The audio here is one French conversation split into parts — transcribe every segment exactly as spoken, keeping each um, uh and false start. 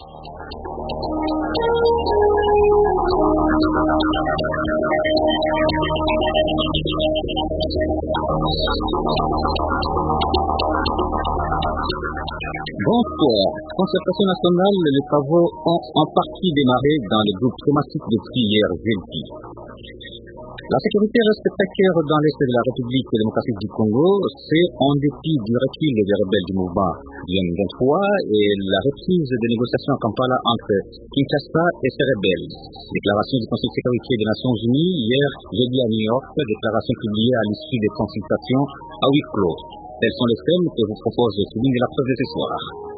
Bonsoir. Concertation nationale, les travaux ont en partie démarré dans le groupe thématique de prière jeudi. La sécurité reste précaire dans l'est de la République démocratique du Congo, c'est en dépit du recul des rebelles du mouvement du M vingt-trois et la reprise des négociations à Kampala entre Kinshasa et ses rebelles. Déclaration du Conseil de sécurité des Nations Unies hier jeudi à New York, déclaration publiée à l'issue des consultations à huis clos. Tels sont les thèmes que je vous propose de souligner la preuve de ce soir.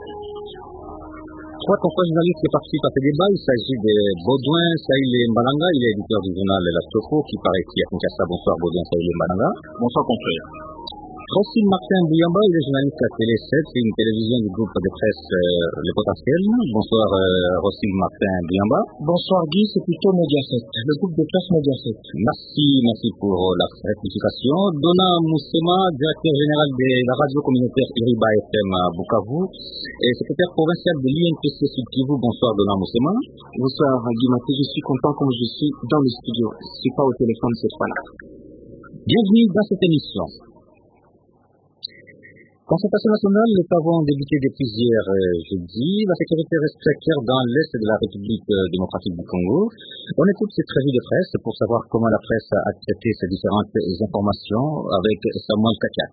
Trois confrères journalistes qui participent à ce débat. Il s'agit de Baudouin Saïlé Mbalanga, il est éditeur du journal La Choco qui paraît ici à Kinshasa. Bonsoir Baudouin Saïlé Mbalanga. Bonsoir confrère. Rosine Martin Bouyamba, il est journaliste à Télé sept, c'est une télévision du groupe de presse euh, Le Potentiel. Bonsoir euh, Rosine Martin Bouyamba. Bonsoir Guy, c'est plutôt Mediaset, le groupe de presse Mediaset. Merci, merci pour la rectification. Dona Moussema, directeur général de la radio communautaire Iriba F M à Bukavu et secrétaire provincial de l'I N P C Sud Kivu. Bonsoir Dona Moussema. Bonsoir Guy Maté, je suis content comme je suis dans le studio. Je ne suis pas au téléphone cette fois-là. Bienvenue dans cette émission. Concertation nationale, les travaux ont débuté depuis hier euh, jeudi. La sécurité reste précaire dans l'est de la République euh, démocratique du Congo. On écoute cette revue de presse pour savoir comment la presse a traité ces différentes informations avec Samuel Katiak.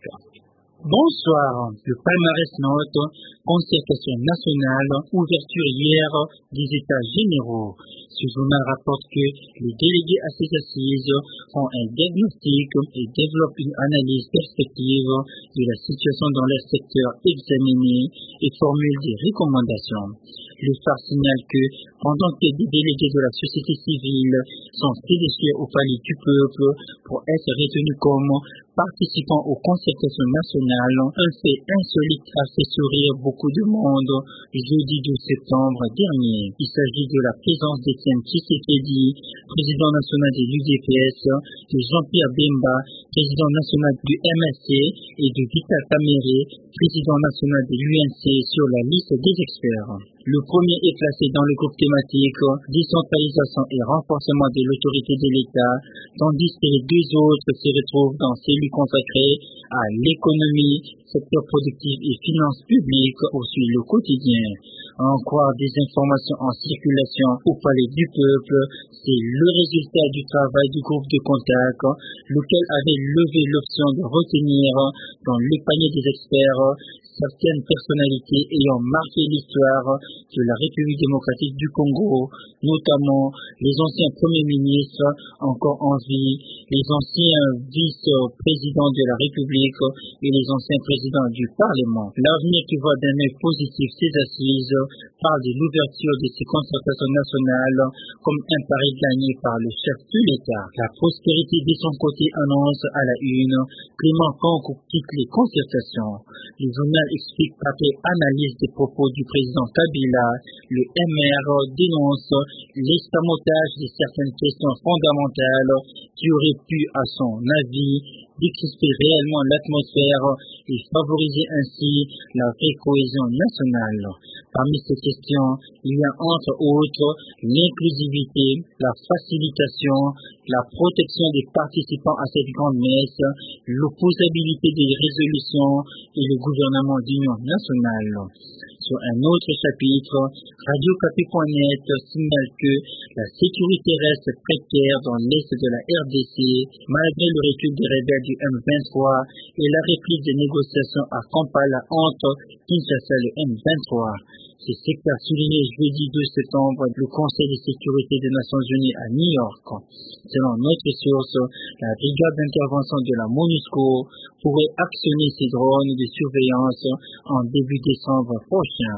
Bonsoir. Le palmarès note concertation nationale, ouverture hier des États généraux. Ce journal rapporte que les délégués à ces assises font un diagnostic et développent une analyse perspective de la situation dans leur secteur examiné et formulent des recommandations. Le phare signale que, pendant que des délégués de la société civile sont sélectionnés au palais du peuple pour être retenus comme participants aux concertations nationales, un fait insolite a fait sourire beaucoup de monde jeudi douze septembre dernier. Il s'agit de la présence d'Étienne Tshisekedi, président national de l'U D P S, de Jean-Pierre Bemba, président national du M S C, et de Vital Kamerhe, président national de l'U N C, sur la liste des experts. Le premier est classé dans le groupe thématique décentralisation et renforcement de l'autorité de l'État, tandis que les deux autres se retrouvent dans celui consacré à l'économie, secteur productif et finances publiques, poursuit le quotidien. À en croire des informations en circulation au palais du peuple, c'est le résultat du travail du groupe de contact, lequel avait levé l'option de retenir dans le panier des experts certaines personnalités ayant marqué l'histoire de la République démocratique du Congo, notamment les anciens premiers ministres encore en vie, les anciens vice-présidents de la République et les anciens présidents du Parlement. L'avenir qui voit d'un œil positif ces assises parle de l'ouverture de ces concertations nationales comme un pari gagné par le chef de l'État. La prospérité de son côté annonce à la une Clément Kankou quitte les concertations. Le journal explique après analyse des propos du président Kabila, le M R dénonce l'escamotage de certaines questions fondamentales qui auraient pu, à son avis, décrisper réellement l'atmosphère et favoriser ainsi la vraie cohésion nationale. Parmi ces questions, il y a entre autres l'inclusivité, la facilitation, la protection des participants à cette grande messe, l'opposabilité des résolutions et le gouvernement d'union nationale. Sur un autre chapitre, Radio Okapi point net signale que la sécurité reste précaire dans l'est de la R D C, malgré le recul des rebelles du M vingt-trois et la reprise des négociations à Kampala entre Kinshasa et le M vingt-trois. C'est ce qu'a souligné jeudi deux septembre le Conseil de sécurité des Nations Unies à New York. Selon notre source, la brigade d'intervention de la MONUSCO pourrait actionner ses drones de surveillance en début décembre prochain.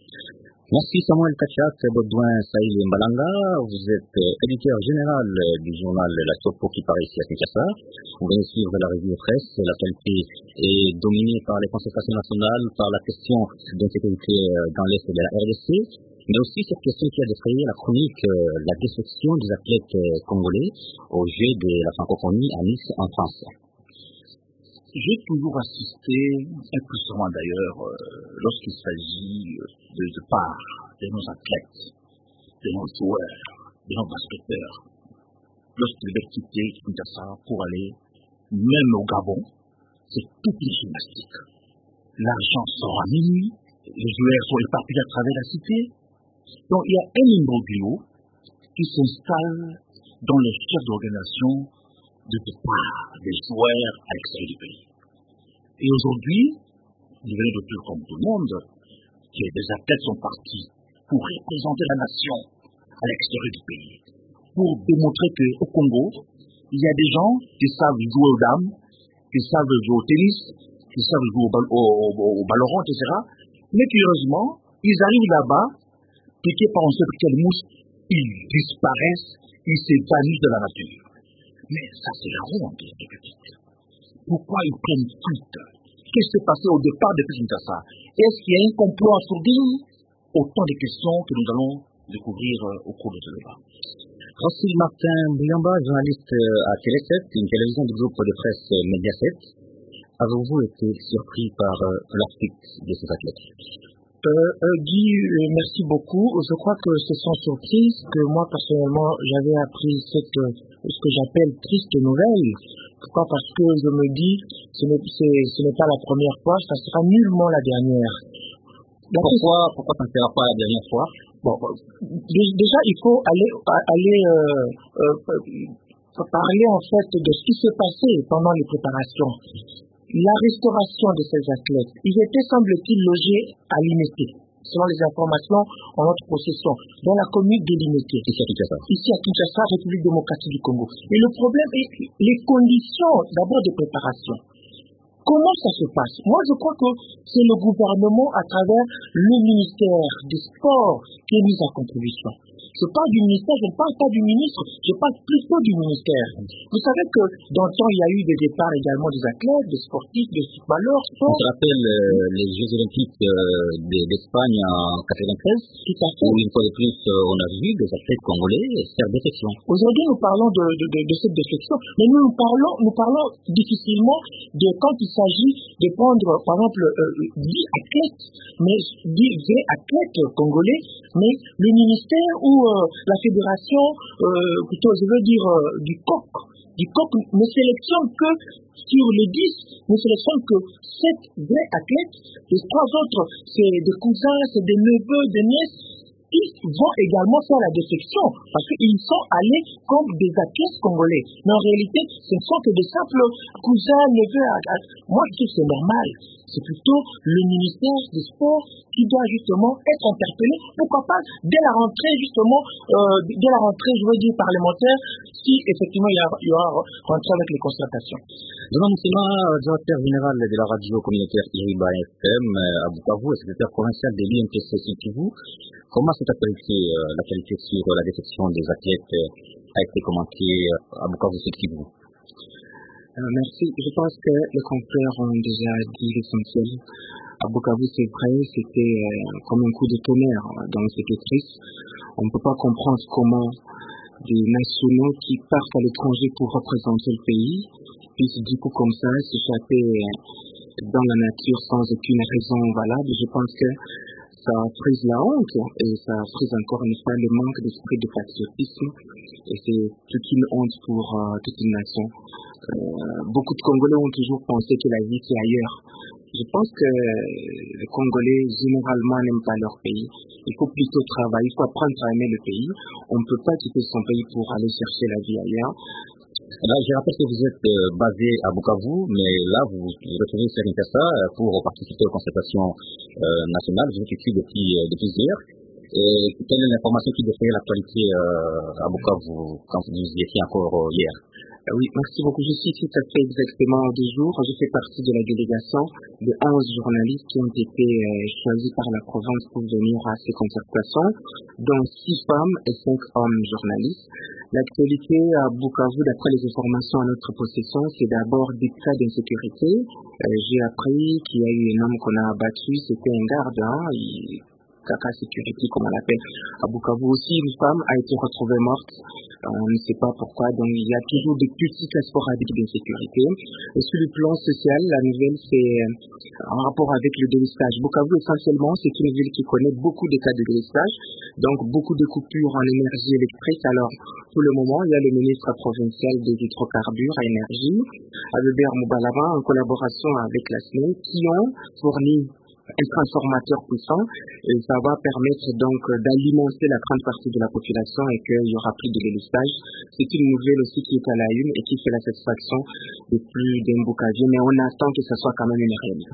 Merci Samuel Katiak, Baudouin Saïlé Mbalanga. Vous êtes euh, éditeur général euh, du journal La Choco qui paraît ici à Kinshasa. Vous venez suivre la revue de presse. L'actualité est dominée par les concertations nationales, par la question d'insécurité euh, dans l'est de la R D C, mais aussi cette question qui a défrayé la chronique, euh, la défection des athlètes euh, congolais aux Jeux de la francophonie à Nice en France. J'ai toujours assisté, et plus souvent d'ailleurs, euh, lorsqu'il s'agit de, de part de nos athlètes, de nos joueurs, de nos basketteurs, lorsqu'ils veulent quitter Kinshasa pour aller même au Gabon, c'est toute une gymnastique. L'argent sort à minuit, les joueurs sont éparpillés à travers la cité. Donc il y a un imbroglio qui s'installe dans les chefs d'organisation de départ des joueurs à l'extérieur du pays. Et aujourd'hui, vous venez de dire comme tout le monde que des athlètes sont partis pour représenter la nation à l'extérieur du pays, pour démontrer qu'au Congo, il y a des gens qui savent jouer aux dames, qui savent jouer au tennis, qui savent jouer au, au, au, au ballon, et cetera. Mais curieusement, ils arrivent là-bas, piqués par un seul quelle mouche, ils disparaissent, ils s'évanouissent de la nature. Mais ça, c'est la honte de la République. Pourquoi ils prennent fuite? Qu'est-ce qui s'est passé au départ de Kinshasa? Est-ce qu'il y a un complot en sourdine? Autant de questions que nous allons découvrir au cours de ce débat. Francis Martin Bouyamba, journaliste à Télé sept, une télévision du groupe de presse Mediaset. Avez-vous été surpris par euh, la fuite de ces athlètes? Euh, euh, Guy, euh, merci beaucoup. Je crois que c'est sans surprise que moi, personnellement, j'avais appris cette, euh, ce que j'appelle triste nouvelle. Pourquoi? Parce que je me dis, ce n'est, c'est, ce n'est pas la première fois, ça sera nullement la dernière. Donc, pourquoi, pourquoi ça ne sera pas la dernière fois? Bon, déjà, il faut aller, aller euh, euh, parler en fait de ce qui s'est passé pendant les préparations. La restauration de ces athlètes, ils étaient, semble-t-il, logés à l'Inété, selon les informations en notre possession, dans la commune de l'Inété, ici à Kinshasa. Ici à Kinshasa, République démocratique du Congo. Et le problème est les conditions d'abord de préparation. Comment ça se passe? Moi, je crois que c'est le gouvernement, à travers le ministère des Sports, qui est mis en contribution. Je parle du ministère, je ne parle pas du ministre, je parle plutôt du ministère. Vous savez que dans le temps, il y a eu des départs également des athlètes, des sportifs, des footballeurs. On se rappelle euh, les Jeux Olympiques euh, d'Espagne en quatre-vingt-treize, tout à fait. Où une fois de plus, euh, on a vu des athlètes congolais faire défection. Aujourd'hui, nous parlons de, de, de, de cette défection, mais nous, nous parlons, nous parlons difficilement de quand il s'agit de prendre, par exemple, euh, dix athlètes, mais dix vrais athlètes congolais, mais le ministère ou euh, la fédération, euh, plutôt je veux dire euh, du C O C, du C O C ne sélectionne que sur les dix, ne sélectionne que sept vrais athlètes, les trois autres, c'est des cousins, c'est des neveux, des nièces, ils vont également faire la défection parce qu'ils sont allés comme des athlètes congolais. Mais en réalité, ce ne sont que des simples cousins, neveux. Moi, je trouve que c'est normal. C'est plutôt le ministère des Sports qui doit justement être interpellé. Pourquoi pas dès la rentrée, justement, euh, dès la rentrée, je veux dire, parlementaire, si effectivement il y, a, il y aura rentrée avec les concertations. Jean Moussima, directeur général de la radio communautaire Iriba F M à Bukavu, et secrétaire provincial de l'I N T C Sud-Kivu, comment cette actualité, euh, l'actualité sur la défection des athlètes euh, a été commentée à Bukavu Sud-Kivu? Euh, merci. Je pense que les confrères ont déjà dit l'essentiel. À Bukavu, c'est vrai, c'était euh, comme un coup de tonnerre, donc c'était triste. On ne peut pas comprendre comment des nationaux qui partent à l'étranger pour représenter le pays puissent du coup comme ça s'échapper dans la nature sans aucune raison valable. Je pense que ça frise la honte et ça frise encore une fois le manque d'esprit de patriotisme. Et c'est toute une honte pour euh, toute une nation. Euh, beaucoup de Congolais ont toujours pensé que la vie c'est ailleurs. Je pense que les Congolais généralement n'aiment pas leur pays. Il faut plutôt travailler, il faut apprendre à aimer le pays. On ne peut pas quitter son pays pour aller chercher la vie ailleurs. Là, je rappelle que vous êtes euh, basé à Bukavu, mais là, vous vous retrouvez sur Kinshasa pour participer aux concertations euh, nationales. Vous êtes ici depuis, euh, depuis hier. Et quelle est l'information qui défrait l'actualité euh, à Bukavu quand vous y étiez encore euh, hier? Oui, merci beaucoup. Je suis ici, ça fait exactement deux jours. Je fais partie de la délégation de onze journalistes qui ont été euh, choisis par la province pour venir à ces concertations, dont six femmes et cinq hommes journalistes. L'actualité à Bukavu, d'après les informations à notre possession, c'est d'abord des cas d'insécurité. Euh, j'ai appris qu'il y a eu un homme qu'on a abattu, c'était un garde, hein, il Kaka Sécurité, comme on l'appelle à Bukavu aussi, une femme a été retrouvée morte. On ne sait pas pourquoi, donc il y a toujours des petits cas sporadiques d'insécurité. Et sur le plan social, la nouvelle, c'est en rapport avec le délestage. Bukavu, essentiellement, c'est une ville qui connaît beaucoup de cas de délestage, donc beaucoup de coupures en énergie électrique. Alors, pour le moment, il y a le ministre provincial des hydrocarbures à énergie, Albert Moubalava, en collaboration avec la S N E I, qui ont fourni un transformateur puissant, et ça va permettre donc d'alimenter la grande partie de la population et qu'il y aura plus de délestage. C'est une nouvelle aussi qui est à la une et qui fait la satisfaction de plus d'un Bukavu, mais on attend que ce soit quand même une réalité.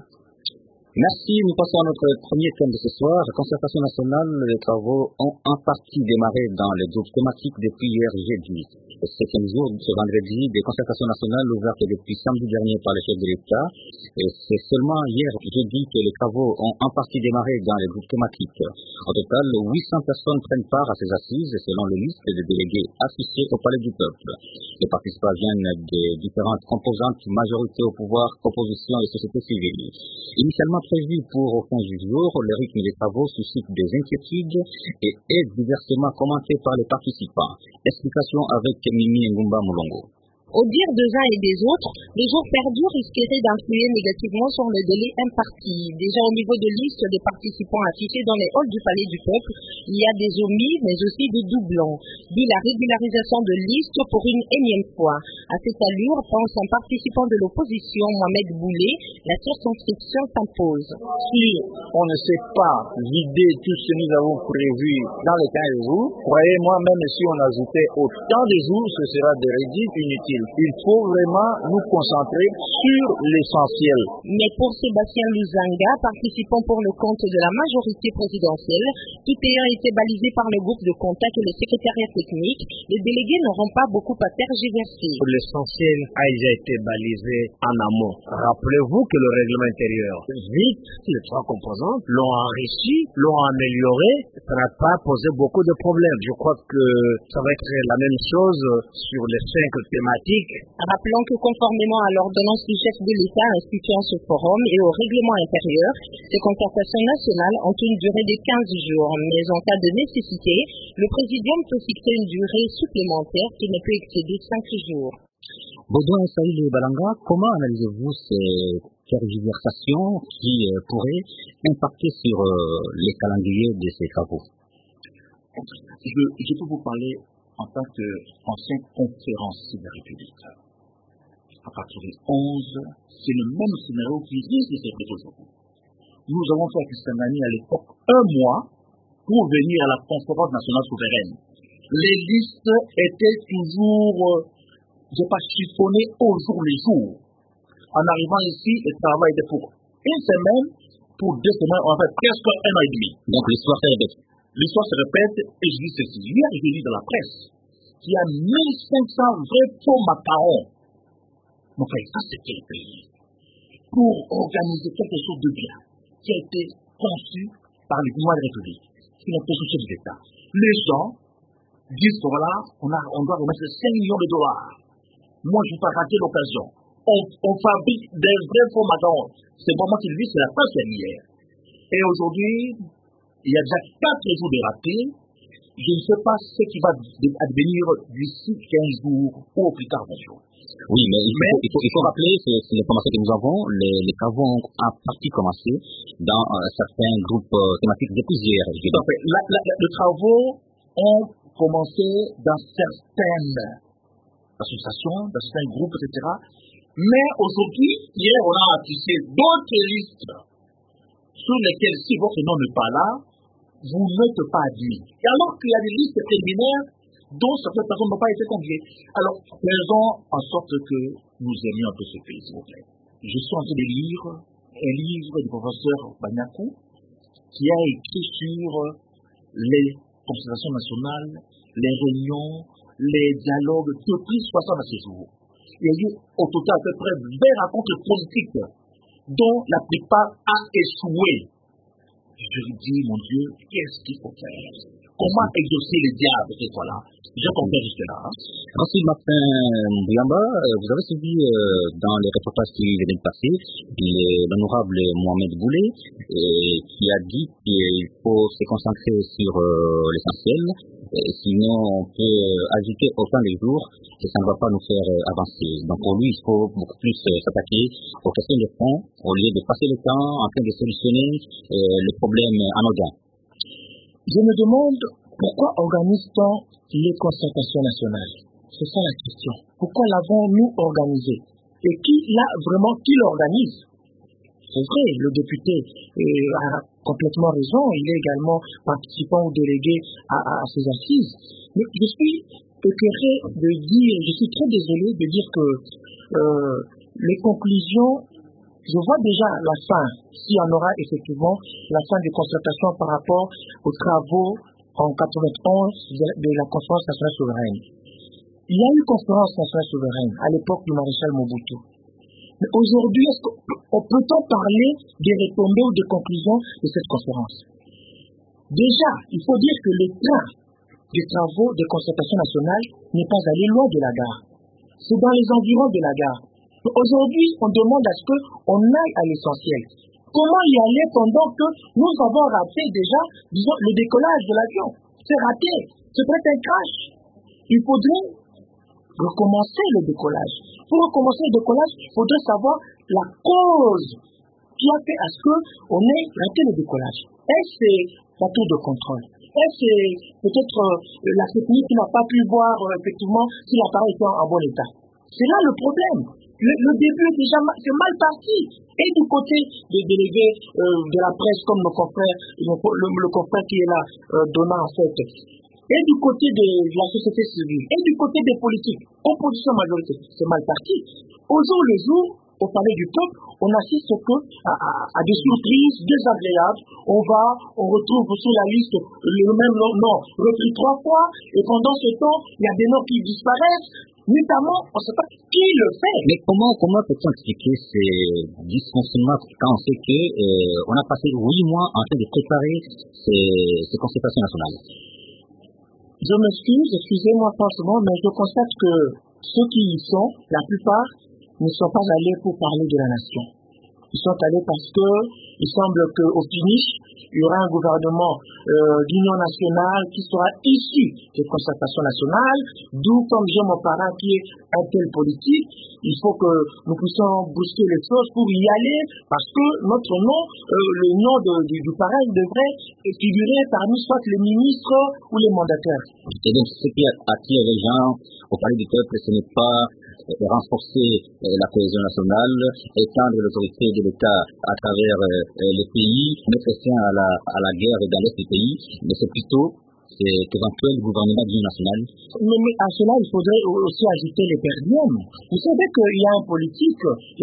Merci. Nous passons à notre premier thème de ce soir. La concertation nationale, les travaux ont en partie démarré dans les groupes thématiques depuis hier jeudi. Le septième jour de ce vendredi des concertations nationales ouvertes depuis samedi dernier par le chef de l'État. Et c'est seulement hier jeudi que les travaux ont en partie démarré dans les groupes thématiques. Au total, huit cents personnes prennent part à ces assises selon les listes des délégués associés au Palais du Peuple. Les participants viennent des différentes composantes, majorité au pouvoir, opposition et société civile. Initialement prévu pour au fin du jour, le rythme des travaux suscite des inquiétudes et est diversement commenté par les participants. Explication avec Mimi Ngumba Moulongo. Au dire des uns et des autres, le jour perdu risquerait d'influer négativement sur le délai imparti. Déjà au niveau de liste des participants affichés dans les halls du Palais du Peuple, il y a des omis mais aussi des doublons, dit la régularisation de liste pour une énième fois. À cette allure, pense un participant de l'opposition, Mohamed Boulé, la circonscription s'impose. Si on ne sait pas vider tout ce que nous avons prévu dans les quinze jours, croyez-moi, même si on ajoutait autant de jours, ce sera des rédits inutiles. Il faut vraiment nous concentrer sur l'essentiel. Mais pour Sébastien Luzanga, participant pour le compte de la majorité présidentielle, tout ayant été balisé par le groupe de contact et le secrétariat technique, les délégués n'auront pas beaucoup à tergiverser. L'essentiel a déjà été balisé en amont. Rappelez-vous que le règlement intérieur, vite, les trois composantes l'ont enrichi, l'ont amélioré, ça n'a pas posé beaucoup de problèmes. Je crois que ça va être la même chose sur les cinq thématiques. Rappelons que conformément à l'ordonnance du chef de l'État instituant ce forum et au règlement intérieur, ces concertations nationales ont une durée de quinze jours, mais en cas de nécessité, le présidium peut fixer une durée supplémentaire qui ne peut excéder cinq jours. Baudouin Saïd Balanga, comment analysez-vous ces tergiversations qui euh, pourraient impacter sur euh, les calendriers de ces travaux? je, je peux vous parler en tant qu'ancien conférencier de la République. À partir du onze, c'est le même scénario qui risque de se répéter aujourd'hui. Nous avons fait à Kisangani à l'époque un mois pour venir à la conférence nationale souveraine. Les listes étaient toujours, je n'ai pas chiffonné au jour le jour. En arrivant ici, le travail était pour une semaine, pour deux semaines, on a fait presque un an et demi. Donc l'histoire se répète. L'histoire se répète, et je dis ceci. Hier, je lis dans la presse qu'il y a mille cinq cents vrais faux macarons. Mon frère, ça c'est quel pays? Pour organiser quelque chose de bien, qui a été conçu par le gouvernement de la République, qui n'a pas chef d'État. Les gens disent, voilà, on, a, on doit remettre cinq millions de dollars. Moi, je ne vais pas rater l'occasion. On, on fabrique des vrais faux macarons. C'est vraiment qu'il dit, c'est la presse hier. Et aujourd'hui, il y a déjà quatre jours de ratés. Je ne sais pas ce qui va advenir d'ici quinze jours ou au plus tard vingt jours. Oui, mais il faut, mais, il faut, il faut rappeler, c'est, c'est l'information que nous avons, les, les travaux ont en partie commencé dans euh, certains groupes euh, thématiques depuis hier. Tout à fait. La, la, la, les travaux ont commencé dans certaines associations, dans certains groupes, et cetera. Mais aujourd'hui, hier, on a affiché d'autres listes sur lesquelles, si votre nom n'est pas là, vous n'êtes pas admis. Et alors qu'il y a des listes préliminaires dont certaines personnes n'ont pas été conviées. Alors, faisons en sorte que nous aimions un peu ce pays, s'il vous plaît. Je suis en train de lire un livre du professeur Banyakou qui a écrit sur les consultations nationales, les réunions, les dialogues depuis soixante à ces jours. Il y a eu au total à peu près vingt rencontres politiques dont la plupart a échoué. Je lui dis, mon Dieu, qu'est-ce qu'il faut faire? Comment exaucer les diables cette fois-là? Je comprends jusque-là. Hein? Ensuite, Martin Bouyamba, vous avez suivi euh, dans les reportages qui viennent de passer l'honorable Mohamed Boulet euh, qui a dit qu'il faut se concentrer sur euh, l'essentiel, euh, sinon on peut agiter autant les jours et ça ne va pas nous faire euh, avancer. Donc pour lui, il faut beaucoup plus euh, s'attaquer aux questions de fond au lieu de passer le temps en train de solutionner euh, les problèmes anodins. Je me demande pourquoi organise-t-on les concertations nationales? C'est ça la question. Pourquoi l'avons-nous organisé? Et qui l'a vraiment, qui l'organise? C'est vrai, le député euh, a complètement raison, il est également participant ou délégué à, à, à ces assises. Mais je suis éclairé de dire, je suis très désolé de dire que euh, les conclusions, je vois déjà la fin, s'il y en aura effectivement, la fin des concertations par rapport aux travaux en quatre-vingt-onze de, de la conférence nationale souveraine. Il y a eu une conférence nationale souveraine à l'époque du maréchal Mobutu. Mais aujourd'hui, peut-on parler des retombées ou des conclusions de cette conférence? Déjà, il faut dire que le train des travaux de concertation nationale n'est pas allé loin de la gare. C'est dans les environs de la gare. Aujourd'hui, on demande à ce qu'on aille à l'essentiel. Comment y aller pendant que nous avons raté déjà, disons, le décollage de l'avion? C'est raté, c'est peut-être un crash. Il faudrait recommencer le décollage. Pour recommencer le décollage, il faudrait savoir la cause qui a fait à ce qu'on ait raté le décollage. Est-ce que c'est la tour de contrôle? Est-ce que c'est peut-être euh, la technique qui n'a pas pu voir euh, effectivement si l'appareil était en bon état? C'est là le problème. Le, le début est déjà mal, c'est mal parti. Et du côté des délégués euh, de la presse, comme nos confrères, le, le, le confrère qui est là, euh, Donna en fait, et du côté de, de la société civile, et du côté des politiques, opposition majorité, c'est mal parti. Au jour le jour, au palais du peuple, on assiste que à, à, à des surprises désagréables. On va, on retrouve sur la liste le même nom, non, repris trois fois, et pendant ce temps, il y a des noms qui disparaissent. Notamment, on ne sait pas qui le fait. Mais comment, comment peut-on expliquer ces dysfonctionnements quand on sait que euh, on a passé huit mois en train de préparer ces, ces concertations nationales? Je m'excuse, excusez-moi franchement, mais je constate que ceux qui y sont, la plupart, ne sont pas allés pour parler de la nation. Ils sont allés parce que il semble qu'au finish, il y aura un gouvernement euh, d'union nationale qui sera issu des concertations nationales, d'où, comme j'ai mon parent qui est un tel politique, il faut que nous puissions booster les choses pour y aller, parce que notre nom, euh, le nom de, de, du parrain devrait figurer parmi soit les ministres ou les mandataires. Et donc, ce qui attire les gens au palais du peuple, ce n'est pas renforcer la cohésion nationale, étendre l'autorité de l'État à travers les pays, mettre fin à la, à la guerre dans l'est du pays, mais c'est plutôt c'est éventuel gouvernement d'union nationale. Mais, mais à cela, il faudrait aussi ajouter les perdièmes. Vous savez qu'il y a un politique,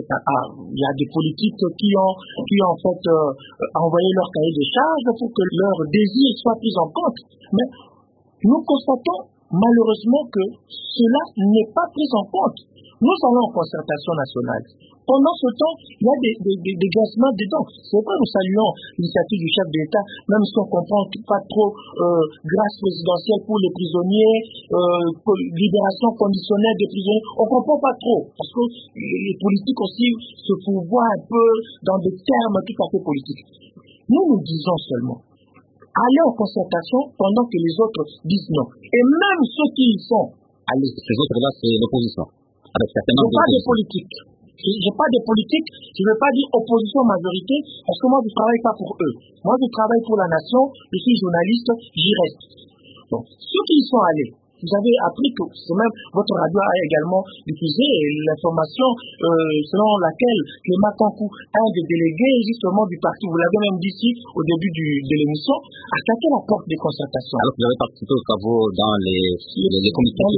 il y a des politiques qui ont, qui ont en fait euh, envoyé leur cahier de charges pour que leurs désirs soient pris en compte. Mais nous constatons malheureusement que cela n'est pas pris en compte. Nous allons en concertation nationale. Pendant ce temps, il y a des, des, des, des gazements dedans. C'est pourquoi nous saluons l'initiative du chef de l'État, même si on comprend pas trop euh, grâce présidentielle pour les prisonniers, euh, libération conditionnelle des prisonniers. On comprend pas trop, parce que les politiques aussi se pourvoient un peu dans des termes tout à fait politiques. Nous, nous disons seulement, allez en concertation pendant que les autres disent non. Et même ceux qui y sont, allez. Ces autres-là, c'est l'opposition. Avec certainement je pas de politique. Je n'ai pas de politique, je ne veux pas dire opposition-majorité, parce que moi, je ne travaille pas pour eux. Moi, je travaille pour la nation, je suis journaliste, j'y reste. Donc, ceux qui y sont allés, vous avez appris que c'est même votre radio a également diffusé l'information euh, selon laquelle Clément Kankou, un des délégués justement du parti, vous l'avez même dit ici au début du, de l'émission, a claqué la porte des concertations. Alors que vous avez participé aux travaux dans les, les, les, les comités de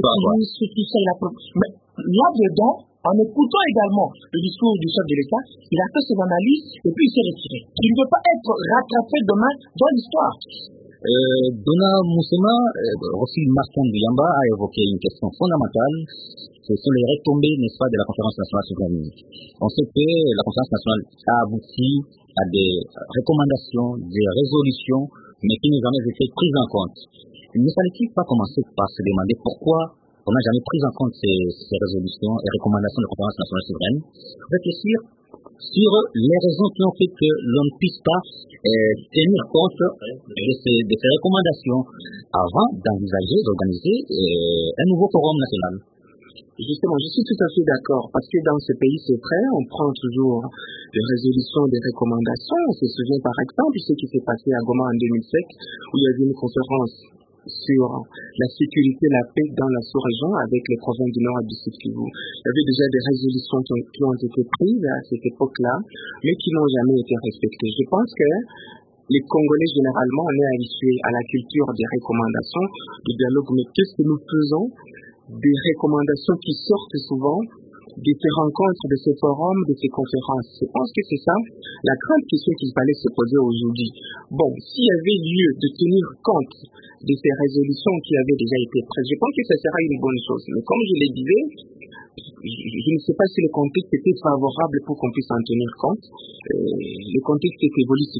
Mais là-dedans, en écoutant également le discours du chef de l'État, il a fait ses analyses et puis il s'est retiré. Il ne peut pas être rattrapé demain dans l'histoire. Euh, Donna Moussema, euh, aussi Martin Bouyamba a évoqué une question fondamentale, ce sont les retombées, n'est-ce pas, de la conférence nationale souveraine. On sait que la conférence nationale a abouti à des recommandations, des résolutions mais qui n'ont jamais été prises en compte. Ne fallait-il pas commencer par se demander pourquoi on n'a jamais pris en compte ces, ces résolutions et recommandations de la conférence nationale souveraine, réfléchir sur les raisons qui ont fait que l'on ne puisse pas euh, tenir compte de ces, de ces recommandations avant d'envisager d'organiser euh, un nouveau forum national. Justement, je suis tout à fait d'accord, parce que dans ce pays, c'est vrai, on prend toujours des résolutions, des recommandations. On se souvient par exemple ce qui s'est passé à Goma en deux mille sept, où il y avait une conférence sur la sécurité et la paix dans la sous-région avec les provinces du Nord et du Sud Kivu. Il y avait déjà des résolutions qui ont, qui ont été prises à cette époque-là, mais qui n'ont jamais été respectées. Je pense que les Congolais, généralement, on est habitués à la culture des recommandations, du dialogue, mais qu'est-ce que nous faisons des recommandations qui sortent souvent de ces rencontres, de ces forums, de ces conférences? Je pense que c'est ça la grande question qu'il fallait se poser aujourd'hui. Bon, s'il y avait lieu de tenir compte de ces résolutions qui avaient déjà été prises, je pense que ça sera une bonne chose. Mais comme je le disais, je, je ne sais pas si le contexte était favorable pour qu'on puisse en tenir compte. Euh, le contexte est évolutif.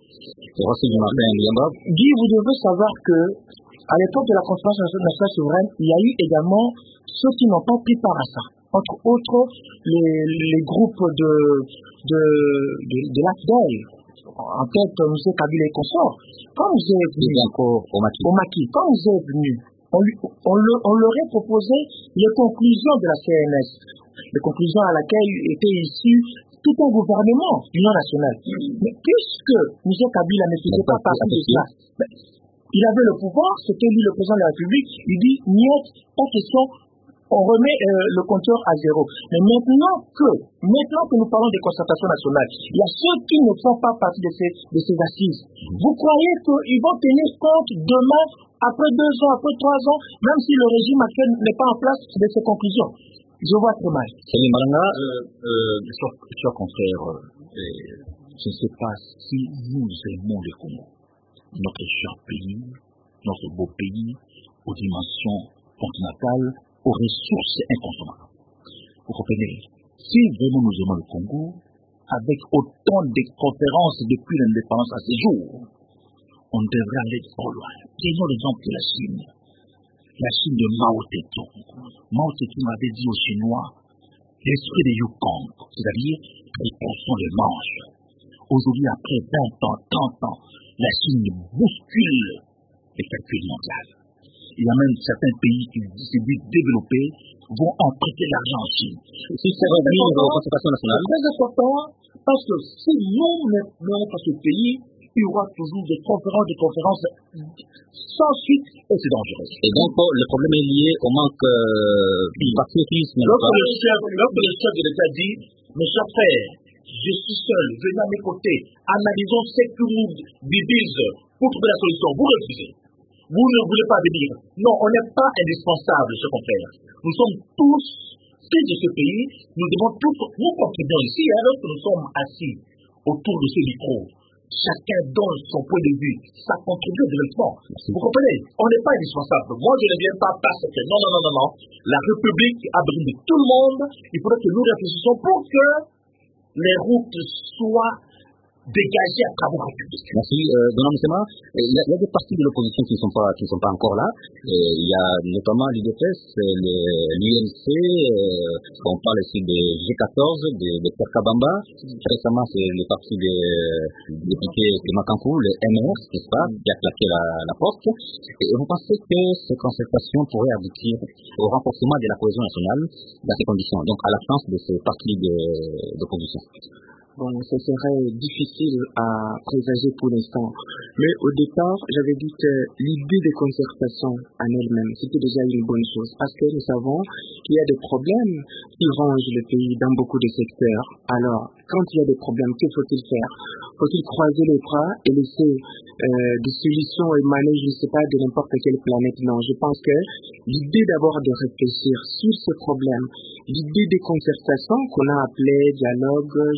Guy, vous devez savoir que à l'époque de la conférence nationale souveraine, il y a eu également ceux qui n'ont pas pris part à ça. Entre autres, les, les groupes de, de, de, de l'A F D E L, en tête M. Kabila et consorts. Quand vous êtes venu au maquis, quand vous êtes venu, on, on, le, on leur a proposé les conclusions de la C N S, les conclusions à laquelle était issu tout un gouvernement, l'Union nationale. Mais puisque M. Kabila ne faisait pas partie de cela, il avait le pouvoir, c'était lui le président de la République, il dit, niet, pas question, on remet euh, le compteur à zéro. Mais maintenant que, maintenant que nous parlons des concertations nationales, il y a ceux qui ne font pas partie de ces, de ces assises. Vous croyez qu'ils vont tenir compte demain, après deux ans, après trois ans, même si le régime actuel n'est pas en place, de ces conclusions? Je vois très mal. Salut Maranga, euh, euh, cher confrère, euh, je ne sais pas si nous aimons le Congo, notre cher pays, notre beau pays, aux dimensions continentales, aux ressources inconsommables. Vous comprenez? Si vraiment nous aimons le Congo, avec autant de conférences depuis l'indépendance à ce jour, on devrait aller trop loin. Prenons l'exemple de la Chine. La Chine de Mao Zedong. Mao Zedong avait dit aux Chinois, l'esprit de Yukong, c'est-à-dire préparation de manche. Aujourd'hui, après vingt ans, trente ans, la Chine bouscule les calculs mondiaux. Il y a même certains pays qui se disent développés vont emprunter l'argent en Chine. Si c'est revenu aux concertations nationales, c'est très important parce que si nous n'avons pas ce pays, il y aura toujours des conférences, des conférences sans suite et c'est dangereux. Et donc le problème est lié au manque euh, de patriotisme. Lorsque le chef, lorsque le chef de l'État dit, mes chers frères, je suis seul, venez à mes côtés, analysons ce que vous divisez pour trouver la solution. Vous refusez. Vous ne voulez pas venir. Non, on n'est pas indispensable, ce confrère. Nous sommes tous fils de ce pays. Nous devons tous, nous contribuons ici, hein, lorsque nous sommes assis autour de ce micro. Chacun donne son point de vue. Ça contribue au développement. Vous comprenez? On n'est pas indispensable. Moi, je ne viens pas parce que non, non, non, non, non. La République a besoin de tout le monde. Il faudrait que nous réfléchissions pour que les routes soient dégagées à travers la République. Merci. Euh, Donald Moussema, il y, a, il y a des partis de l'opposition qui ne sont pas, qui ne sont pas encore là. Et il y a notamment l'U D P S, l'U N C, euh, on parle ici de G quatorze, de, de Perkabamba. Récemment, c'est le parti des de députés de Makankou, le M R, n'est-ce pas, qui a claqué la, la porte. Et vous pensez que ces concertations pourraient aboutir au renforcement de la cohésion nationale dans ces conditions, donc à l'absence de ces partis d'opposition? Bon, ce serait difficile à présager pour l'instant. Mais au départ, j'avais dit que l'idée de concertation en elle-même, c'était déjà une bonne chose. Parce que nous savons qu'il y a des problèmes qui rongent le pays dans beaucoup de secteurs. Alors, quand il y a des problèmes, que faut-il faire? Faut-il croiser les bras et laisser euh, des solutions émaner, je ne sais pas, de n'importe quelle planète? Non, je pense que l'idée d'abord de réfléchir sur ce problème, l'idée des concertations qu'on a appelé dialogue, je ne sais pas,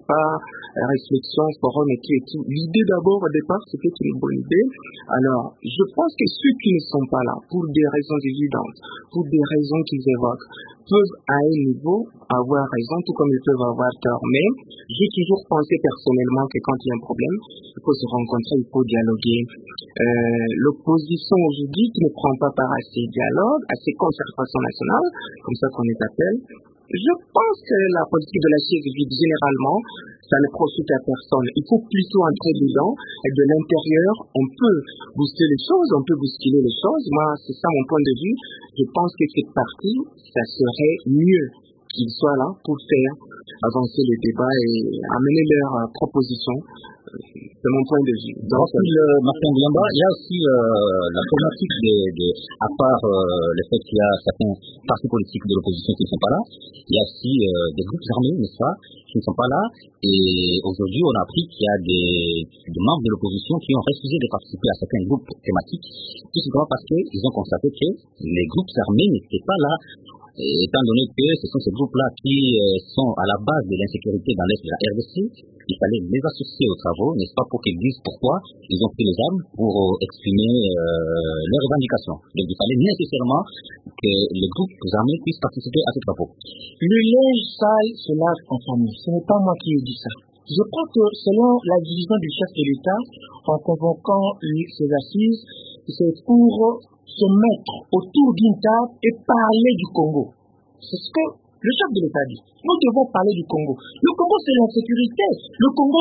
pas, réflexion, forum et tout et tout. L'idée d'abord au départ, c'était une bonne idée. Alors, je pense que ceux qui ne sont pas là, pour des raisons évidentes, pour des raisons qu'ils évoquent, peuvent à un niveau avoir raison, tout comme ils peuvent avoir tort. Mais j'ai toujours pensé personnellement que quand il y a un problème, il faut se rencontrer, il faut dialoguer. Euh, l'opposition aujourd'hui qui ne prend pas part à ces dialogues, à ces concertations nationales, comme ça qu'on les appelle, je pense que la politique de la chaise vide, généralement, ça ne profite à personne. Il faut plutôt entrer dedans et de l'intérieur, on peut booster les choses, on peut bousculer les choses. Moi, c'est ça mon point de vue. Je pense que cette partie, ça serait mieux qu'ils soient là pour faire avancer les débats et amener leurs euh, propositions. C'est mon point de vue. Donc, le Martin Biamba, il y a aussi euh, la problématique des, des, à part euh, le fait qu'il y a certains partis politiques de l'opposition qui ne sont pas là, il y a aussi euh, des groupes armés, n'est-ce pas, qui ne sont pas là. Et aujourd'hui, on a appris qu'il y a des, des membres de l'opposition qui ont refusé de participer à certains groupes thématiques, tout simplement parce qu'ils ont constaté que les groupes armés n'étaient pas là. Et étant donné que ce sont ces groupes-là qui euh, sont à la base de l'insécurité dans l'Est de la R D C, il fallait les associer aux travaux, n'est-ce pas, pour qu'ils disent pourquoi ils ont pris les armes pour euh, exprimer euh, leurs revendications. Donc il fallait nécessairement que les groupes armés puissent participer à ces travaux. Le linge sale se lave en famille. Ce n'est pas moi qui ai dit ça. Je crois que selon la division du chef de l'État, en convoquant ces assises, c'est pour se mettre autour d'une table et parler du Congo. C'est ce que le chef de l'État dit. Nous devons parler du Congo. Le Congo, c'est l'insécurité. Le Congo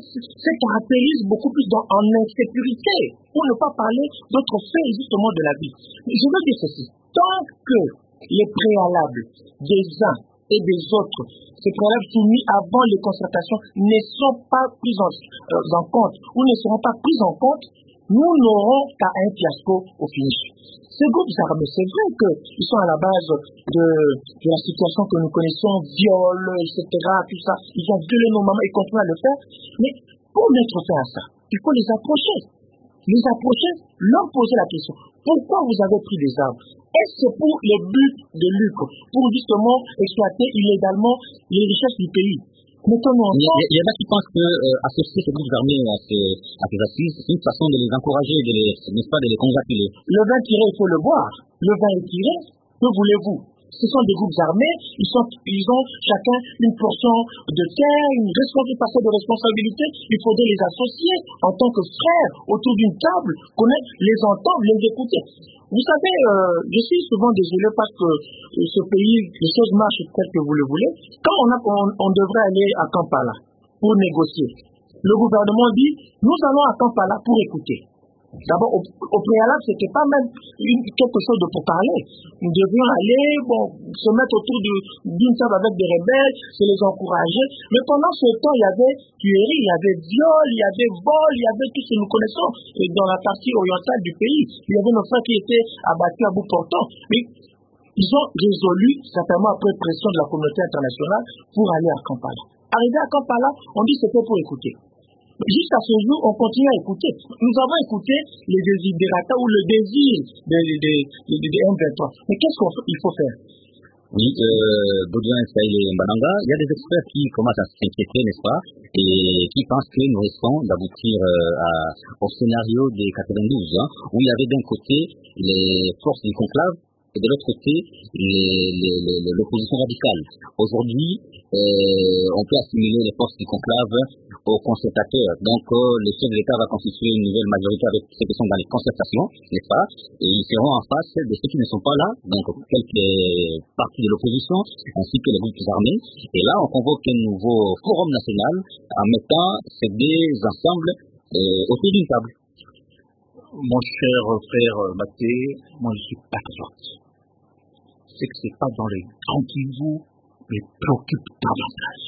se caractérise beaucoup plus dans, en insécurité, pour ne pas parler d'autres faits, justement, de la vie. Mais je veux dire ceci. Tant que les préalables des uns et des autres, ces préalables soumis avant les concertations, ne sont pas pris en, euh, en compte, ou ne seront pas pris en compte, nous n'aurons qu'à un fiasco au finish. Ces groupes armés, c'est vrai qu'ils sont à la base de, de la situation que nous connaissons, viol, et cetera, tout ça. Ils ont violé nos mamans et continuent à le faire. Mais pour mettre fin à ça, il faut les approcher. Les approcher, leur poser la question. Pourquoi vous avez pris des armes? Est-ce pour les buts de lucre, pour justement exploiter illégalement les richesses du pays? Il y, il y en a qui pensent que euh, associer ces groupes armés à ces, à ces assises, c'est une façon de les encourager, de les, n'est-ce pas, de les congratuler. Le vin tiré, il faut le boire. Le vin est tiré, que voulez-vous? Ce sont des groupes armés, ils, sont, ils ont chacun une portion de terre, une responsabilité de responsabilité. Il faudrait les associer en tant que frères autour d'une table, connaître, les entendre, les écouter. Vous savez, euh, je suis souvent désolé parce que euh, ce pays, les choses marchent tel que vous le voulez. Quand on, a, on, on devrait aller à Kampala pour négocier, le gouvernement dit, nous allons à Kampala pour écouter. D'abord, au, au préalable, c'était pas même une, quelque chose de pour parler. Nous devions aller, bon, se mettre autour d'une table avec des rebelles, se les encourager. Mais pendant ce temps, il y avait tuerie, il y avait viol, il y avait vol, il y avait tout ce que nous connaissons et dans la partie orientale du pays. Il y avait nos frères qui étaient abattus à bout portant. Mais ils ont résolu, certainement après pression de la communauté internationale, pour aller à Kampala. Arrivé à Kampala, on dit que c'était pour écouter. Jusqu'à ce jour, on continue à écouter. Nous avons écouté les désiderata ou le désir de, de, de, de, de M vingt-trois. Mais qu'est-ce qu'il faut faire? Oui, euh, Baudouin, Saïl et Mbananga, il y a des experts qui commencent à s'inquiéter, n'est-ce pas, et qui pensent que nous risquons d'aboutir euh, à, au scénario des quatre-vingt-douze, hein, où il y avait d'un côté les forces du conclave et de l'autre côté l'opposition radicale. Aujourd'hui, euh, on peut assimiler les forces du conclave aux concertateurs. Donc, euh, le chef de l'État va constituer une nouvelle majorité avec ceux qui sont dans les concertations, n'est-ce pas? Et ils seront en face de ceux qui ne sont pas là, donc quelques partis de l'opposition, ainsi que les groupes armés. Et là, on convoque un nouveau forum national en mettant ces deux ensembles euh, autour d'une table. Mon cher frère Maté, moi je suis patriote. C'est que c'est pas dans les grands kilos mais préoccupe davantage.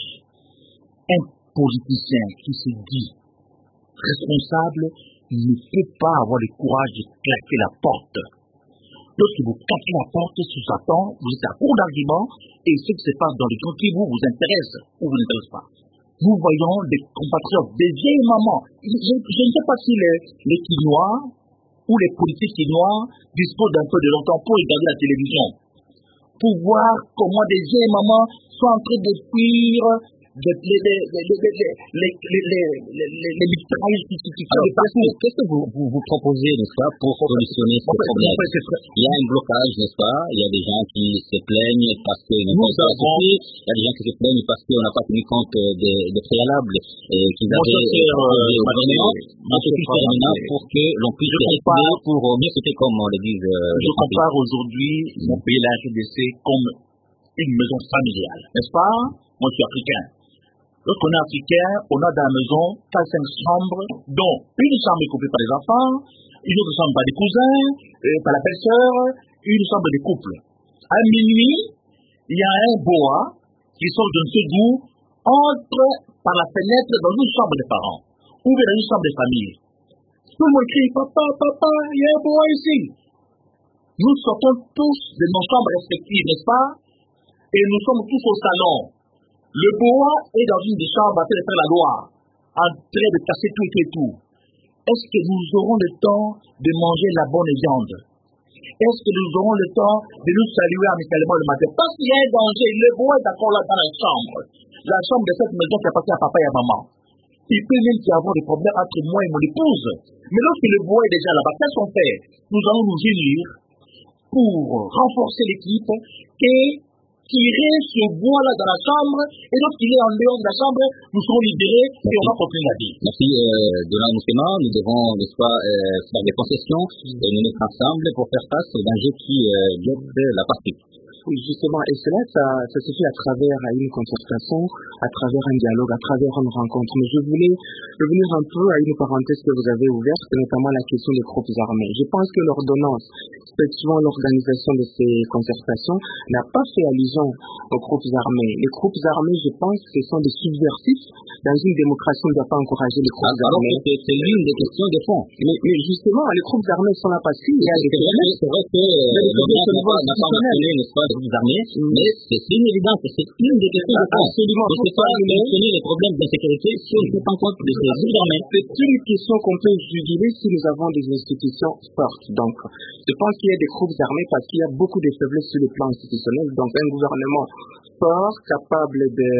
Un politicien qui se dit responsable ne peut pas avoir le courage de claquer la porte. Lorsque vous claquez la porte sous-attend, vous êtes à court d'arguments et ce qui se passe dans les grands kilos vous intéresse ou vous n'intéresse pas. Nous voyons des compatriotes, des vieilles mamans. Je, je, je ne sais pas si les, les Quinois ou les politiques quinois disposent d'un peu de longtemps pour regarder la télévision, pour voir comment des vieilles mamans sont en train de cuire les, les, les, les, les, les, les, les, les, les mitraillettes qui, qui, qui Alors, sont partout. qu'est-ce que vous, vous, vous proposez, n'est-ce pas, pour solutionner ce En fait, problème? en fait, c'est très- Il y a un blocage, n'est-ce pas? Il y a des gens qui se plaignent parce qu'ils n'ont Nous pas été avons- associés. Il y a des gens qui se plaignent parce qu'on n'a pas tenu compte euh, des, des préalables et qu'ils Mon avaient cher, proposé au euh, gouvernement. Mathieu, Donc, c'est Mathieu, terminant Mathieu. pour que l'on puisse Je résider compare- pour euh, mieux sauter, comme on le dit. Euh, Je les Français. compare aujourd'hui mon pays, la R D C, comme une maison familiale. N'est-ce pas? Moi, je suis africain. Lorsqu'on est africain, on a dans la maison quatre cinq chambres, dont une chambre est occupée par les enfants, une autre chambre par les cousins, euh, par la belle-sœur, une chambre des couples. À minuit, il y a un boa qui sort d'un secours, entre par la fenêtre dans une chambre des parents, ou bien dans une chambre des familles. Tout le monde crie, papa, papa, il y a un boa ici. Nous sortons tous de nos chambres respectives, n'est-ce pas? Et nous sommes tous au salon. Le boa est dans une des chambres en train de faire la loi, en train de casser tout et tout. Est-ce que nous aurons le temps de manger la bonne viande? Est-ce que nous aurons le temps de nous saluer amicalement le matin? Parce qu'il y a un danger. Le boa est d'accord là dans la chambre. La chambre de cette maison qui appartient à papa et à maman. Il peut même y avoir des problèmes entre moi et mon épouse. Mais lorsque le bois est déjà là-bas, qu'est-ce qu'on fait? Nous allons nous unir pour renforcer l'équipe et tirer ce bois-là dans la chambre. Et lorsqu'il est en dehors de la chambre, nous serons libérés et on va continuer la vie. Merci euh, de la Moussema. Nous devons, n'est-ce pas, euh, faire des concessions et nous mettre ensemble pour faire face aux dangers qui euh, guettent la partie. Oui, justement, et cela, ça, ça se fait à travers une concertation, à travers un dialogue, à travers une rencontre. Mais je voulais revenir un peu à une parenthèse que vous avez ouverte, notamment la question des groupes armés. Je pense que l'ordonnance, effectivement l'organisation de ces concertations, n'a pas fait allusion aux groupes armés. Les groupes armés, je pense, que ce sont des subversifs. Dans une démocratie, on ne doit pas encourager les groupes Alors, armés. c'est c'est l'une des questions de fond. Mais, mais justement, les groupes armés sont là parce qu'il y a des C'est vrai, c'est vrai que euh, Mais les le faiblesses monde au niveau n'a pas institutionnel. mentionné, n'est-ce pas, les groupes armés, Mm. mais c'est c'est une évidence, c'est une des questions de fond. Absolument. On ne peut pas mentionner les problèmes d'insécurité si on ne tient pas compte de ces groupes armés. C'est une question qu'on peut juguler si nous avons des institutions fortes. Donc, je pense qu'il y a des groupes armés parce qu'il y a beaucoup de faiblesses sur le plan institutionnel. Donc, un gouvernement fort, capable de,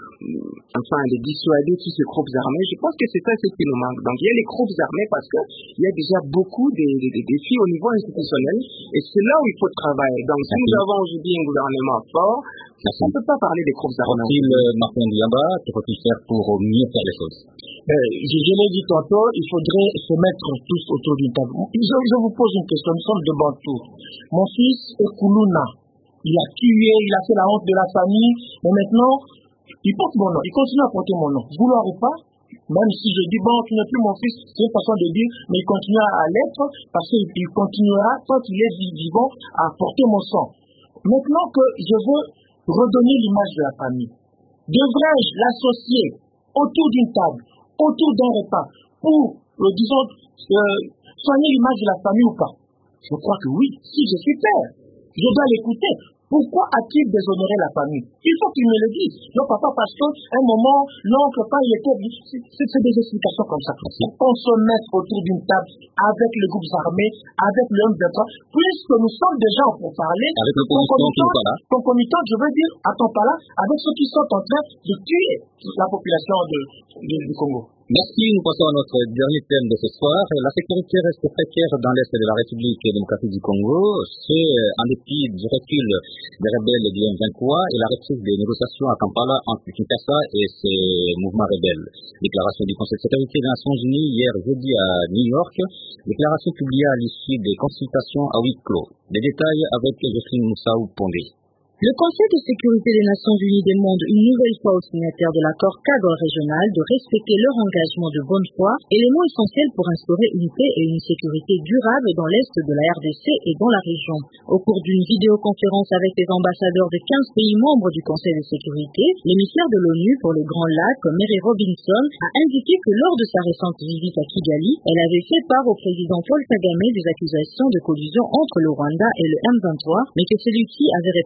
enfin, de dissuader tous ces groupes armés, je pense que c'est ça ce qui nous manque. Donc, il y a les groupes armés parce qu'il y a déjà beaucoup de, de, de défis au niveau institutionnel et c'est là où il faut travailler. Donc, si nous avons aujourd'hui un gouvernement fort, on ne peut pas parler des groupes armés. Faut-il, euh, Martin Diamba, que faut-il faire pour mieux faire les choses? Euh, je, je l'ai dit tantôt, il faudrait se mettre tous autour d'une table. Je, je vous pose une question, nous sommes de Bantou. Mon fils est Koulouna. Il a tué, il a fait la honte de la famille, mais maintenant, il porte mon nom, il continue à porter mon nom. Vouloir ou pas, même si je dis, bon, tu n'es plus mon fils, c'est une façon de dire, mais il continuera à l'être, parce qu'il continuera, tant qu'il est vivant, à porter mon sang. Maintenant que je veux redonner l'image de la famille, devrais-je l'associer autour d'une table, autour d'un repas, pour, euh, disons, euh, soigner l'image de la famille ou pas? Je crois que oui, si je suis père, je dois l'écouter. Pourquoi a-t-il déshonoré la famille? Il faut qu'il me le dise. Non, papa, parce qu'à un moment, l'oncle, pas, il était... C'est des explications comme ça. On se met autour d'une table avec les groupes armés, avec le M vingt-trois, puisque nous sommes déjà pour parler... Avec l'opposition qui n'est pas là. Concomitant, je veux dire, attends pas là, avec ceux qui sont en train de tuer la population de, de, du Congo. Merci, nous passons à notre dernier thème de ce soir. La sécurité reste précaire dans l'Est de la République démocratique du Congo, ce en dépit du recul des rebelles du M vingt-trois et la reprise des négociations à Kampala entre Kinshasa et ses mouvements rebelles. Déclaration du Conseil de sécurité des Nations Unies hier jeudi à New York, déclaration publiée à l'issue des consultations à huis clos. Des détails avec Jocelyne Moussaou Pondé. Le Conseil de sécurité des Nations Unies demande une nouvelle fois aux signataires de l'accord cadre régional de respecter leur engagement de bonne foi, élément essentiel pour instaurer une paix et une sécurité durable dans l'est de la R D C et dans la région. Au cours d'une vidéoconférence avec les ambassadeurs de quinze pays membres du Conseil de sécurité, l'émissaire de l'ONU pour les Grands Lacs, Mary Robinson, a indiqué que lors de sa récente visite à Kigali, elle avait fait part au président Paul Kagame des accusations de collusion entre le Rwanda et le M vingt-trois, mais que celui-ci avait répondu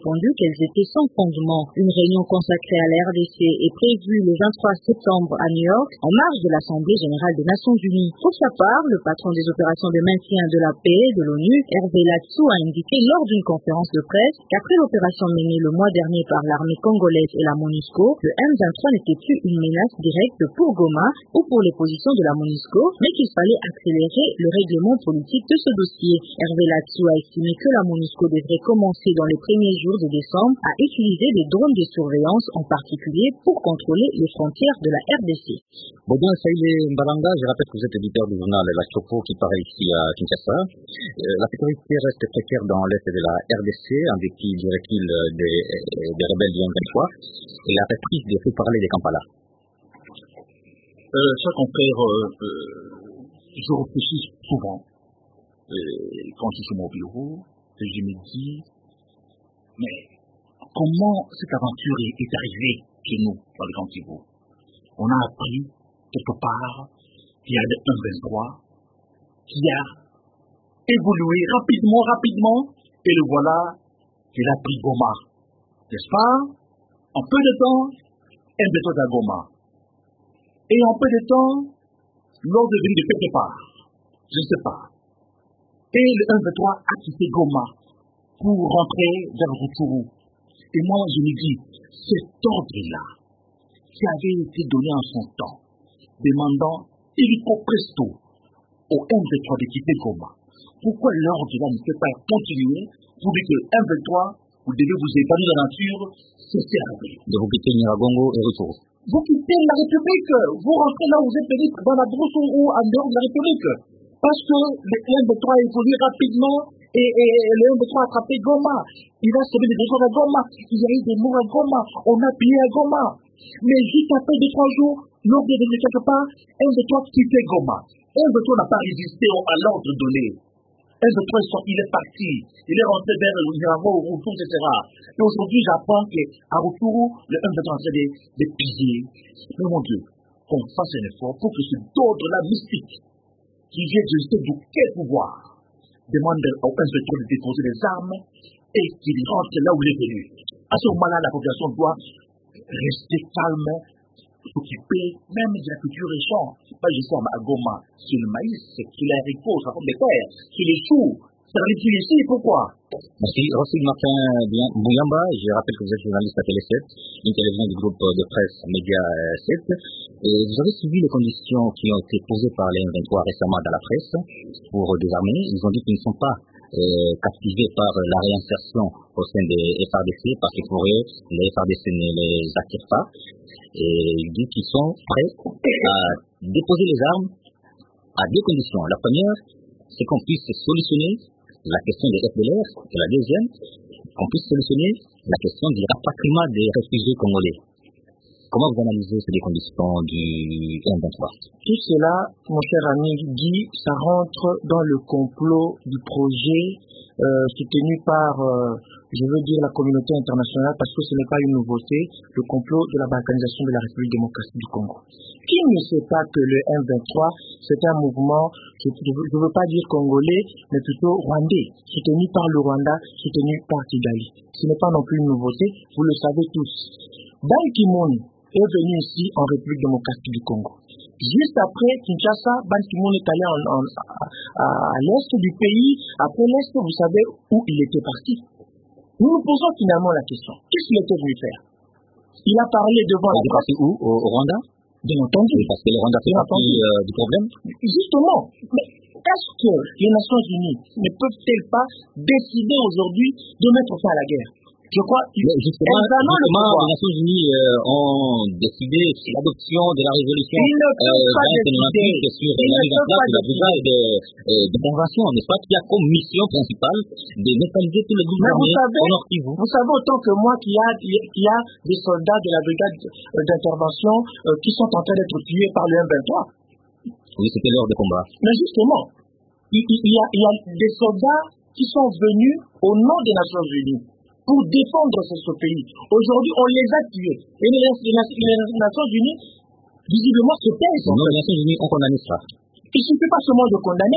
qu'elles étaient sans fondement. Une réunion consacrée à la R D C est prévue le vingt-trois septembre à New York, en marge de l'Assemblée générale des Nations unies. Pour sa part, le patron des opérations de maintien de la paix de l'ONU, Hervé Latsou, a indiqué lors d'une conférence de presse qu'après l'opération menée le mois dernier par l'armée congolaise et la MONUSCO, le M vingt-trois n'était plus une menace directe pour Goma ou pour les positions de la MONUSCO, mais qu'il fallait accélérer le règlement politique de ce dossier. Hervé Latsou a estimé que la MONUSCO devrait commencer dans les premiers jours de décembre à utiliser des drones de surveillance, en particulier pour contrôler les frontières de la R D C. Baudouin Saïlé Mbalanga, je rappelle que vous êtes éditeur du journal La Chopo qui paraît ici à Kinshasa. Euh, la sécurité reste précaire dans l'est de la R D C, en dépit du recul des, des rebelles du M vingt-trois et la reprise des pourparlers des Kampala. Euh, chers confrères, euh, euh, je réfléchis souvent euh, quand je suis sur mon bureau et je me dis, mais comment cette aventure est, est arrivée chez nous dans le Grand Kivu? On a appris quelque part qu'il y a un vingt-trois qui a évolué rapidement, rapidement, et le voilà, il a pris Goma. N'est-ce pas? En peu de temps, un vingt-trois à Goma. Et en peu de temps, l'ordre est venu de quelque part. Je ne sais pas. Et le un vingt-trois a quitté Goma pour rentrer vers Rutshuru. Et moi, je me dis, cet ordre-là, qui avait été donné en son temps, demandant illico presto au M vingt-trois de quitter Goma. Pourquoi l'ordre-là ne peut pas continuer pour dire que M vingt-trois, vous devez vous épanouir dans la nature, c'est servi. De vous quitter Nyiragongo et Rutshuru. Vous quittez la République, vous rentrez là où vous êtes péri dans la brousse ou en dehors de la République. Parce que le M vingt-trois a évolué rapidement et, et, et le M vingt-trois a attrapé Goma. Il a sauvé des gens à Goma. Il y a eu des morts à Goma. On a pillé à Goma. Mais juste après deux, trois jours, l'ordre est venu quelque part, M vingt-trois quittait Goma. M vingt-trois n'a pas résisté à l'ordre donné. M vingt-trois, il est parti. Il est rentré vers le Nyiragongo, au Rutshuru, et cetera. Et aujourd'hui, j'apprends qu'à Rutshuru, le M vingt-trois est en train de, de piller. Mais mon Dieu, qu'on fasse un effort pour que ce ordre-là mystique, qui vient de jeter de quel pouvoir, demande au M vingt-trois de déposer les armes et qu'il rentre là où il est venu. À ce moment-là, la population doit rester calme, s'occuper même de la culture et champ. Pas juste à Goma, sur le maïs, sur les haricots, sur la pomme de terre, sur les choux. Ça va être ici, pourquoi? Merci. Rossi Martin Bouyamba, je rappelle que vous êtes journaliste à Télé sept, une télévision du groupe de presse Média sept. Et vous avez suivi les conditions qui ont été posées par les M vingt-trois récemment dans la presse pour désarmer. Ils ont dit qu'ils ne sont pas euh, captivés par la réinsertion au sein des F R D C parce que pour eux, les F R D C ne les attirent pas. Et ils disent qu'ils sont prêts à déposer les armes à deux conditions. La première, c'est qu'on puisse solutionner la question des F D L R, et la deuxième, qu'on puisse solutionner la question du rapatriement des réfugiés congolais. Comment vous analysez ces conditions du M vingt-trois? Tout cela, mon cher ami Guy, ça rentre dans le complot du projet euh, soutenu par, euh, je veux dire, la communauté internationale, parce que ce n'est pas une nouveauté, le complot de la balkanisation de la République démocratique du Congo. Qui ne sait pas que le M vingt-trois, c'est un mouvement, je ne veux pas dire congolais, mais plutôt rwandais, soutenu par le Rwanda, soutenu par Kigali. Ce n'est pas non plus une nouveauté, vous le savez tous. Ban Ki-moon est venu ici en République démocratique du Congo. Juste après Kinshasa, Ban Ki-moon est allé en, en, à, à l'est du pays. Après l'est, vous savez où il était parti. Nous nous posons finalement la question. Qu'est-ce qu'il était venu faire? Il a parlé devant la presse. Où? Au, au Rwanda? Bien entendu. Parce que le Rwanda fait partie euh, du problème. Justement. Mais est-ce que les Nations Unies ne peuvent-elles pas décider aujourd'hui de mettre fin à la guerre? Je crois que justement, justement les Nations Unies euh, ont décidé l'adoption de la résolution vingt quatre-vingt-huit sur la mise en place de la brigade de, euh, de convention, n'est-ce pas, qui a comme mission principale de neutraliser tous les groupes armés au Nord Kivu. Vous savez autant que moi qu'il y a, qu'il y a des soldats de la brigade d'intervention euh, qui sont en train d'être tués par le M vingt-trois. Oui, c'était l'heure de combat. Mais justement, il, il, y a, il y a des soldats qui sont venus au nom des Nations Unies pour défendre ce, ce pays. Aujourd'hui, on les a tués. Et les, les, les, les Nations Unies, visiblement, se taisent. Non, les Nations Unies ont condamné ça. Il ne suffit pas seulement de condamner.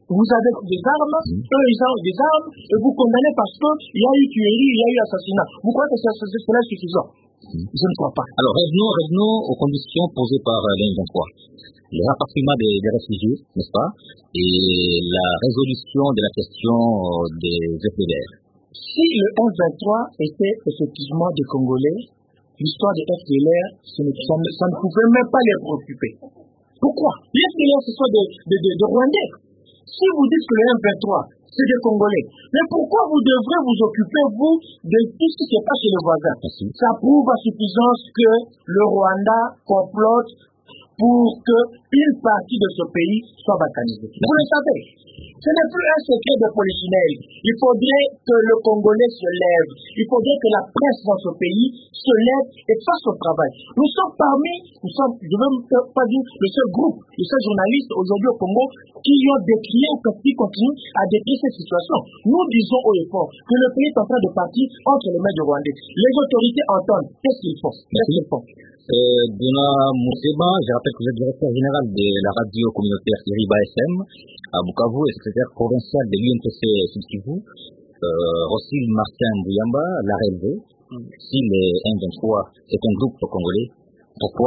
vous avez des armes, mmh. eux ils ont des armes, et vous condamnez parce qu'il y a eu tuerie, il y a eu assassinat. Vous croyez que cela est suffisant? mmh. Je ne crois pas. Alors revenons, revenons aux conditions posées par euh, l'M vingt-trois. Le rapatriement des, des réfugiés, n'est-ce pas, et la résolution de la question des F D L R. Si le M vingt-trois était effectivement des Congolais, l'histoire des F D L R, ça ne, ça ne pouvait même pas les préoccuper. Pourquoi? Les F D L R, ce sont des, des, des, des Rwandais. Si vous dites que le M vingt-trois, c'est des Congolais, mais pourquoi vous devrez vous occuper, vous, de tout ce qui se passe chez les voisins? Merci. Ça prouve à suffisance que le Rwanda complote pour qu'une partie de ce pays soit balkanisée. Vous le savez. Ce n'est plus un secret de polichinelle. Il faudrait que le Congolais se lève. Il faudrait que la presse dans ce pays se lève et fasse son travail. Nous sommes parmi, nous sommes, je ne veux pas dire, le seul groupe, le seul journaliste aujourd'hui au Congo qui ont décrié ou qui continuent à décrire cette situation. Nous disons haut et fort que le pays est en train de partir entre les mains du Rwandais. Les autorités entendent. Qu'est-ce qu'ils font? Qu'est-ce qu'ils font? Euh, Dona Mousseba, je rappelle que vous êtes directeur général de la radio communautaire Iriba S M à Bukavu et secrétaire provincial de l'U N P C Sud Kivu. Euh, Rossil Martin Bouyamba l'a relevé. Mm. Si le M vingt-trois est un groupe congolais, pourquoi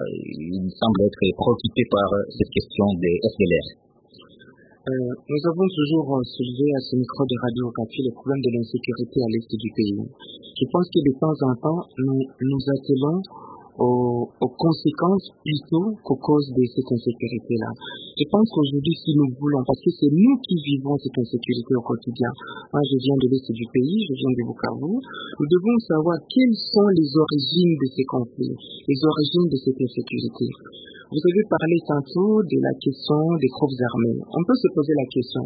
il semble être préoccupé par cette question des F D L R? Euh, nous avons toujours soulevé à ce micro de Radio Okapi le problème de l'insécurité à l'est du pays. Je pense que de temps en temps, nous nous attelons Aux, aux conséquences plutôt qu'aux causes de cette insécurité-là. Je pense qu'aujourd'hui, si nous voulons, parce que c'est nous qui vivons cette insécurité au quotidien. Moi, je viens de l'est du pays, je viens de Bukavu. Nous devons savoir quelles sont les origines de ces conflits, les origines de cette insécurité. Vous avez parlé tantôt de la question des groupes armés. On peut se poser la question,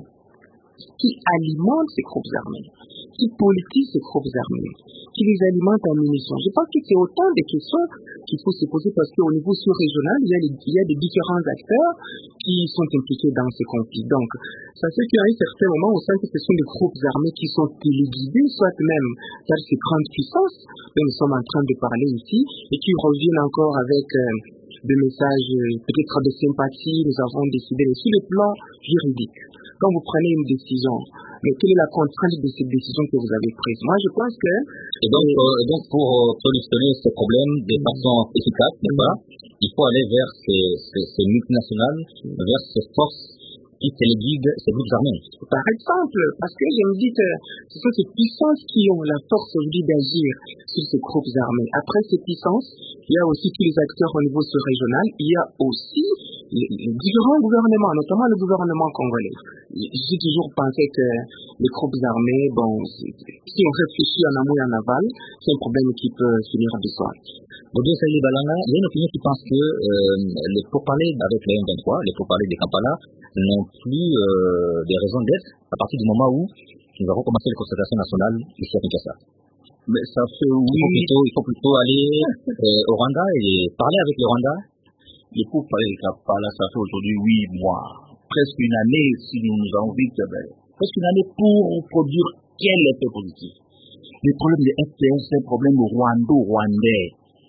qui alimente ces groupes armés? Qui politique ces groupes armés? Qui les alimente en munitions? Je pense que c'est autant de questions qu'il faut se poser parce qu'au niveau sous-régional, il y a, les, il y a des différents acteurs qui sont impliqués dans ces conflits. Donc, ça fait qu'à un certain moment, on sent que ce sont des groupes armés qui sont téléguidés, soit même par ces grandes puissances dont nous sommes en train de parler ici, et qui reviennent encore avec euh, des messages euh, peut-être de sympathie. Nous avons décidé sur le plan juridique. Quand vous prenez une décision, mais quelle est la contrainte de cette décision que vous avez prise? Moi, je pense que... Et donc, euh, donc pour euh, solutionner ce problème de mmh. façon efficace, n'est-ce pas, il faut aller vers ces, ces, ces multinationales, mmh. vers ces forces qui téléguident ces groupes armés. Par exemple, parce que je me dis que ce sont ces puissances qui ont la force aujourd'hui d'agir sur ces groupes armés. Après ces puissances, il y a aussi tous les acteurs au niveau sous-régional. Il y a aussi les, les différents gouvernements, notamment le gouvernement congolais. J'ai toujours pensé que les groupes armés, bon, si on réfléchit en amont et en aval, c'est un problème qui peut finir de soi. Baudouin Saïli Balanga, il y a une opinion qui pense que euh, les pourparlers avec le M vingt-trois, les pourparlers des Kampala, n'ont plus euh, des raisons d'être à partir du moment où nous avons commencé les concertations nationales ici à Kinshasa. Mais ça fait oui. Il faut plutôt, il faut plutôt aller euh, au Rwanda et parler avec le Rwanda. Les pourparlers des Kampala, ça fait aujourd'hui huit mois, presque une année si nous avons vite, presque une année pour produire quel effet positif. Le problème des F D L R, c'est un problème rwando-rwandais.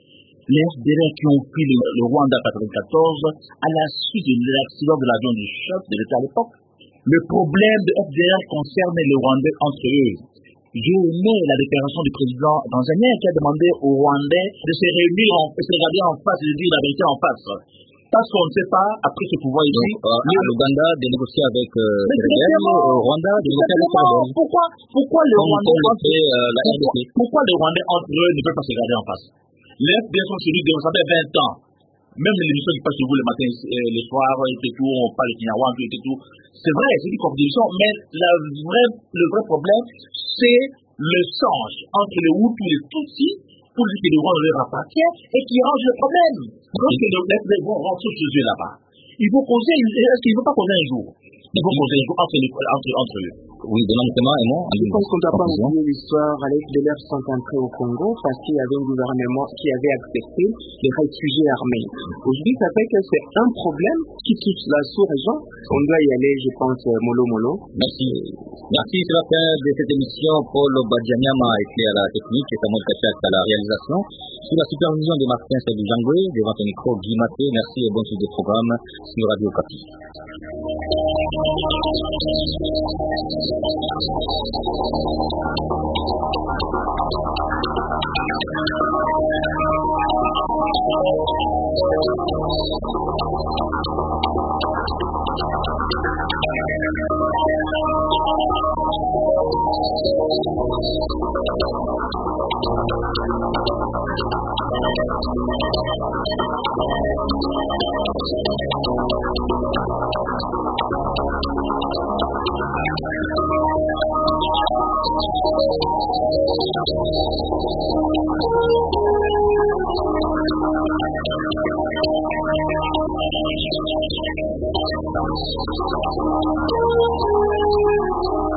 Les F D L R qui ont pris le, le Rwanda en quatre-vingt-quatorze à la suite de l'accident de l'avion du choc de l'État à l'époque. Le problème des F D L R concerne les Rwandais entre eux. J'ai aimé la déclaration du président tanzanien qui a demandé aux Rwandais de se réunir, en, de se regarder en face, de dire la vérité en face. Parce qu'on ne sait pas, après ce pouvoir ici, donc, euh, le Rwanda de négocier avec euh, le Rwanda de négocier avec le Pourquoi, pourquoi le Rwandais entre eux, euh, la pourquoi, pourquoi les Rwandais entre eux ne peuvent pas se regarder en face? Les F D L R sont celui de, vous savez, vingt ans. Même l'émission qui passe sur vous le matin, euh, le soir, et tout, on parle de Kinyawan, et tout. C'est vrai, c'est une compétition, mais la vraie, le vrai problème, c'est le change entre les Hutus et les Tutsis pour dire que les Rwandais leur appartiennent et qui range le problème. Donc, les F D L R vont rentrer chez eux là-bas. Il faut poser, est-ce qu'il ne faut pas poser un jour? Il faut poser un jour entre, les, entre, entre eux. Oui, de l'entraînement et moi. Je pense qu'on ne doit pas oublier l'histoire. Les F D L R sont entrés au Congo parce qu'il y avait un gouvernement qui avait accepté les réfugiés armés. Aujourd'hui, ça fait que c'est un problème qui touche la sous-région. On doit y aller, je pense, mollo mollo. Merci. Merci, c'est la fin de cette émission. Paul Badianyama a été à la technique et Samuel Kachak à la réalisation. Sous la supervision de Martin Sadou Jangwe, devant un micro Guy Maté. Merci et bonne suite de programme sur Radio Okapi. Thank you.